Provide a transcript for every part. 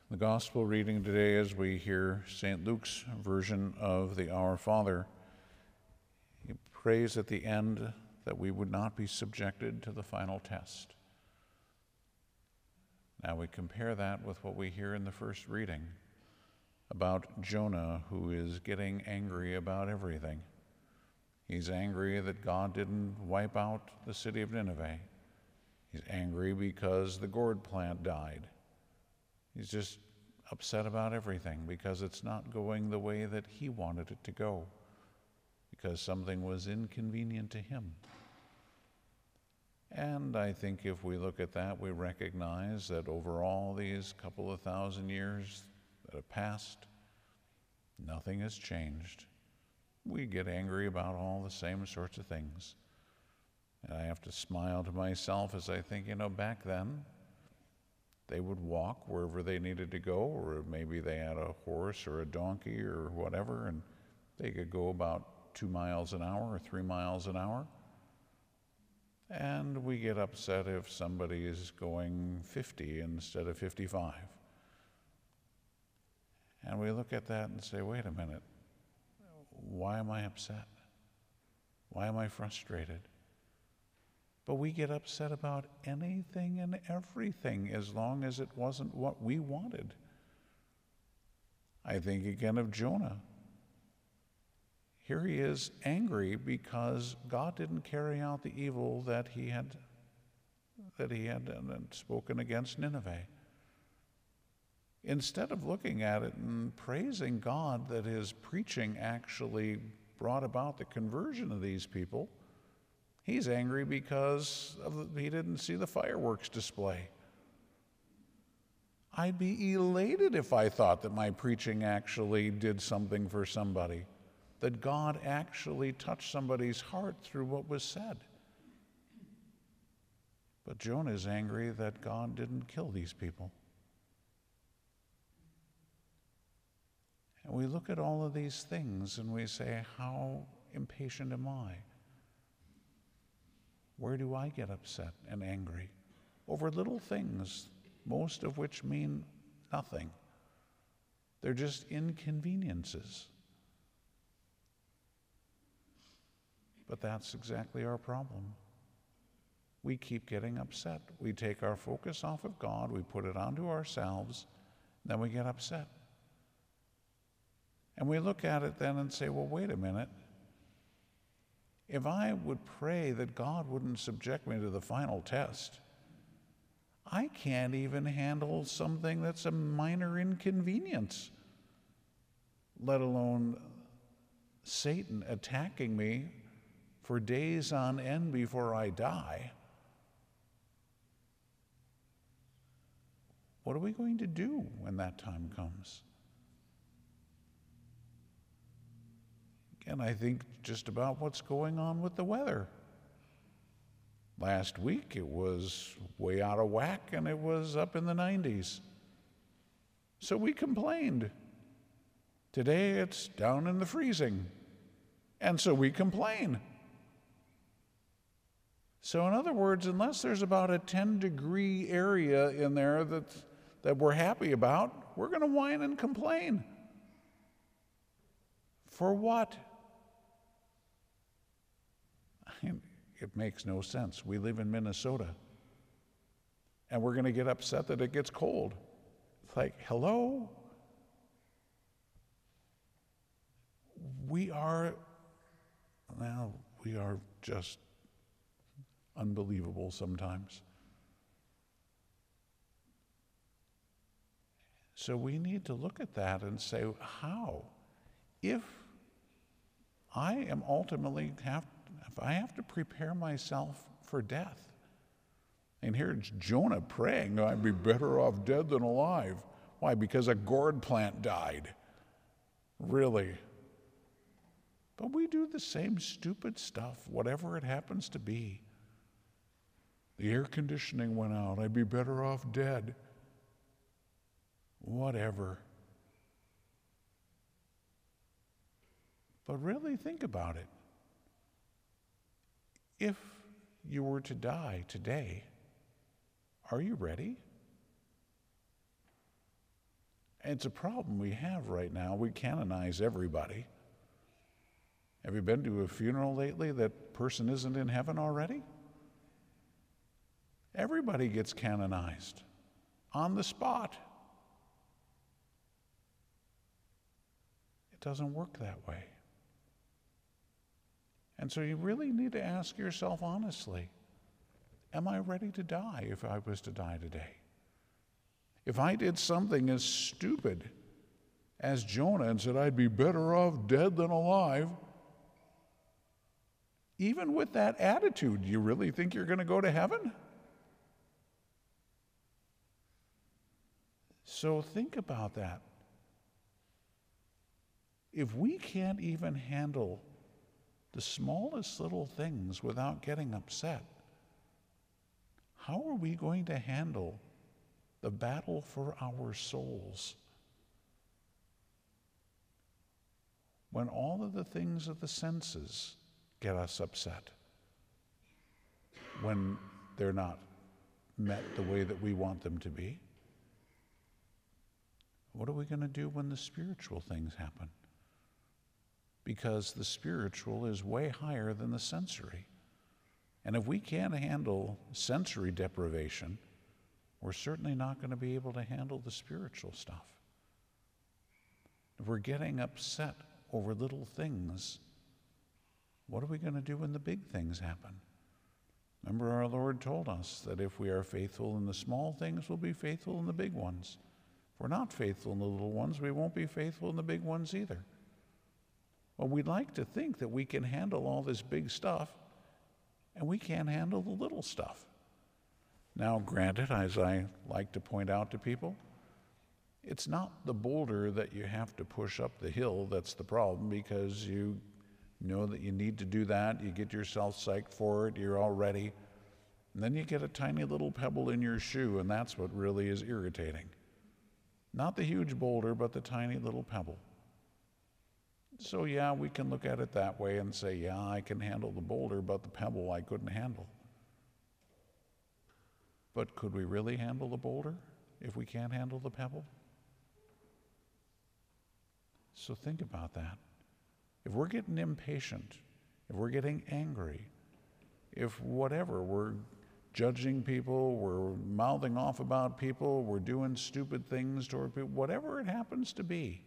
The gospel reading today, as we hear St. Luke's version of the Our Father, he prays at the end that we would not be subjected to the final test. Now we compare that with what we hear in the first reading about Jonah, who is getting angry about everything. He's angry that God didn't wipe out the city of Nineveh. He's angry because the gourd plant died. He's just upset about everything because it's not going the way that he wanted it to go, because something was inconvenient to him. And I think if we look at that, we recognize that over all these couple of thousand years that have passed, nothing has changed. We get angry about all the same sorts of things. And I have to smile to myself as I think, back then, they would walk wherever they needed to go, or maybe they had a horse or a donkey or whatever, and they could go about 2 miles an hour or 3 miles an hour. And we get upset if somebody is going 50 instead of 55. And we look at that and say, wait a minute, why am I upset? Why am I frustrated? But we get upset about anything and everything as long as it wasn't what we wanted. I think again of Jonah. Here he is angry because God didn't carry out the evil that he had spoken against Nineveh. Instead of looking at it and praising God that his preaching actually brought about the conversion of these people, he's angry because he didn't see the fireworks display. I'd be elated if I thought that my preaching actually did something for somebody, that God actually touched somebody's heart through what was said. But Jonah is angry that God didn't kill these people. And we look at all of these things and we say, how impatient am I? Where do I get upset and angry? Over little things, most of which mean nothing. They're just inconveniences. But that's exactly our problem. We keep getting upset. We take our focus off of God, we put it onto ourselves, then we get upset. And we look at it then and say, well, wait a minute. If I would pray that God wouldn't subject me to the final test, I can't even handle something that's a minor inconvenience, let alone Satan attacking me for days on end before I die. What are we going to do when that time comes? And I think just about what's going on with the weather. Last week it was way out of whack and it was up in the 90s. So we complained. Today it's down in the freezing. And so we complain. So in other words, unless there's about a 10-degree area in there that we're happy about, we're going to whine and complain. For what? It makes no sense. We live in Minnesota, and we're going to get upset that it gets cold. It's like, hello? We are just unbelievable sometimes. So we need to look at that and say, how? If I am ultimately if I have to prepare myself for death, and here's Jonah praying, I'd be better off dead than alive. Why? Because a gourd plant died. Really? But we do the same stupid stuff, whatever it happens to be. The air conditioning went out. I'd be better off dead. Whatever. But really think about it. If you were to die today, are you ready? It's a problem we have right now. We canonize everybody. Have you been to a funeral lately that person isn't in heaven already? Everybody gets canonized on the spot. It doesn't work that way. And so you really need to ask yourself honestly, am I ready to die if I was to die today? If I did something as stupid as Jonah and said I'd be better off dead than alive, even with that attitude, you really think you're going to go to heaven? So think about that. If we can't even handle the smallest little things without getting upset, how are we going to handle the battle for our souls when all of the things of the senses get us upset, when they're not met the way that we want them to be? What are we going to do when the spiritual things happen? Because the spiritual is way higher than the sensory. And if we can't handle sensory deprivation, we're certainly not going to be able to handle the spiritual stuff. If we're getting upset over little things, what are we going to do when the big things happen? Remember, our Lord told us that if we are faithful in the small things, we'll be faithful in the big ones. If we're not faithful in the little ones, we won't be faithful in the big ones either. Well, we'd like to think that we can handle all this big stuff, and we can't handle the little stuff. Now, granted, as I like to point out to people, it's not the boulder that you have to push up the hill that's the problem, because you know that you need to do that, you get yourself psyched for it, you're all ready, and then you get a tiny little pebble in your shoe, and that's what really is irritating. Not the huge boulder, but the tiny little pebble. So yeah, we can look at it that way and say, yeah, I can handle the boulder, but the pebble I couldn't handle. But could we really handle the boulder if we can't handle the pebble? So think about that. If we're getting impatient, if we're getting angry, if whatever, we're judging people, we're mouthing off about people, we're doing stupid things toward people, whatever it happens to be,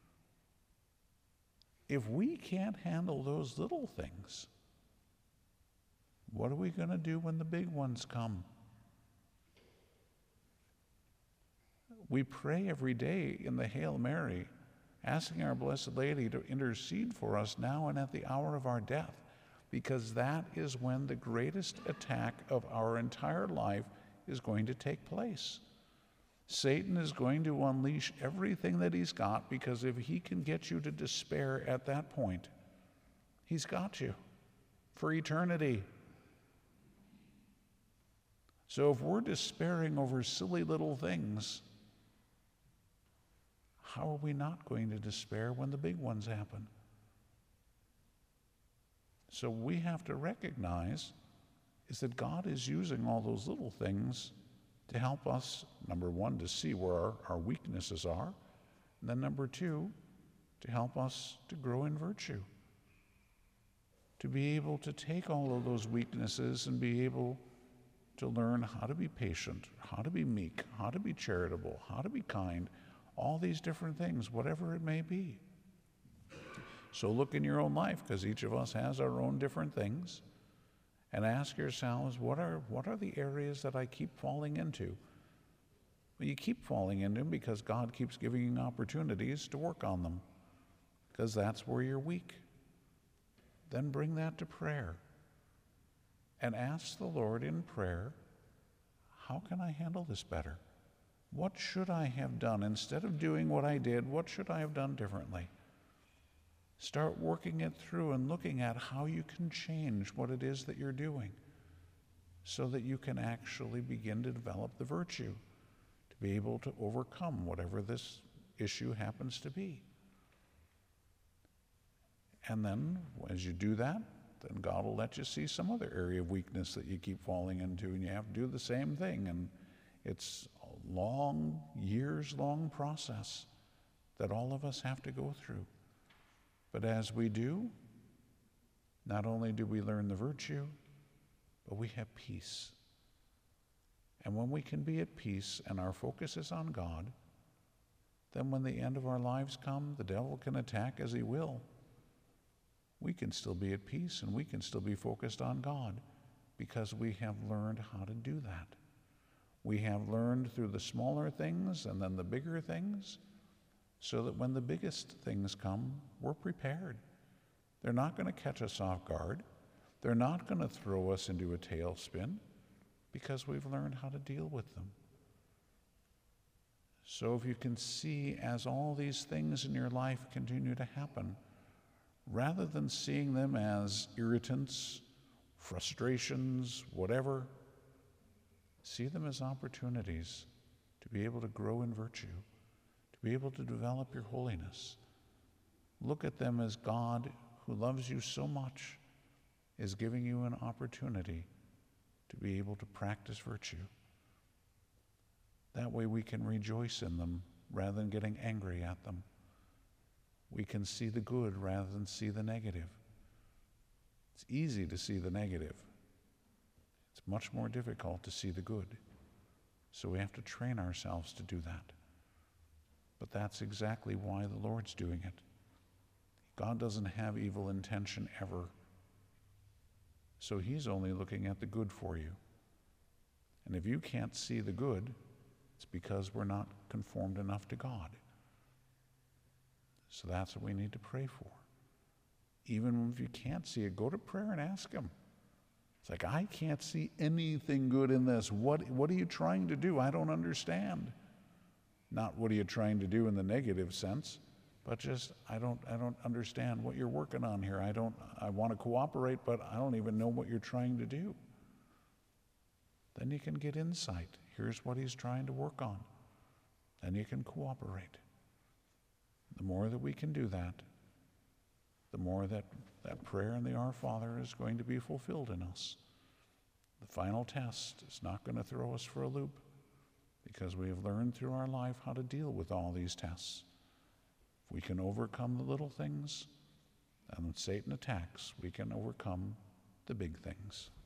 if we can't handle those little things, what are we going to do when the big ones come? We pray every day in the Hail Mary, asking our Blessed Lady to intercede for us now and at the hour of our death, because that is when the greatest attack of our entire life is going to take place. Satan is going to unleash everything that he's got, because if he can get you to despair at that point, he's got you for eternity. So if we're despairing over silly little things, how are we not going to despair when the big ones happen? So we have to recognize is that God is using all those little things to help us, number one, to see where our weaknesses are, and then number two, to help us to grow in virtue, to be able to take all of those weaknesses and be able to learn how to be patient, how to be meek, how to be charitable, how to be kind, all these different things, whatever it may be. So look in your own life, because each of us has our own different things, and ask yourselves, what are the areas that I keep falling into? Well, you keep falling into them because God keeps giving you opportunities to work on them, because that's where you're weak. Then bring that to prayer and ask the Lord in prayer, how can I handle this better? What should I have done? Instead of doing what I did, what should I have done differently? Start working it through and looking at how you can change what it is that you're doing so that you can actually begin to develop the virtue to be able to overcome whatever this issue happens to be. And then as you do that, then God will let you see some other area of weakness that you keep falling into, and you have to do the same thing. And It's a long, years-long process that all of us have to go through. But as we do, not only do we learn the virtue, but we have peace. And when we can be at peace and our focus is on God, then when the end of our lives come, the devil can attack as he will. We can still be at peace and we can still be focused on God because we have learned how to do that. We have learned through the smaller things and then the bigger things so that when the biggest things come, we're prepared. They're not going to catch us off guard. They're not going to throw us into a tailspin because we've learned how to deal with them. So if you can see as all these things in your life continue to happen, rather than seeing them as irritants, frustrations, whatever, see them as opportunities to be able to grow in virtue, to be able to develop your holiness. Look at them as God, who loves you so much, is giving you an opportunity to be able to practice virtue. That way we can rejoice in them rather than getting angry at them. We can see the good rather than see the negative. It's easy to see the negative. It's much more difficult to see the good. So we have to train ourselves to do that. But that's exactly why the Lord's doing it. God doesn't have evil intention ever. So he's only looking at the good for you. And if you can't see the good, it's because we're not conformed enough to God. So that's what we need to pray for. Even if you can't see it, go to prayer and ask him. It's like, I can't see anything good in this. What are you trying to do? I don't understand. Not what are you trying to do in the negative sense, but just I don't understand what you're working on here. I want to cooperate, but I don't even know what you're trying to do. Then you can get insight. Here's what he's trying to work on. Then you can cooperate. The more that we can do that, the more that prayer in the Our Father is going to be fulfilled in us. The final test is not going to throw us for a loop because we have learned through our life how to deal with all these tests. If we can overcome the little things, and when Satan attacks, we can overcome the big things.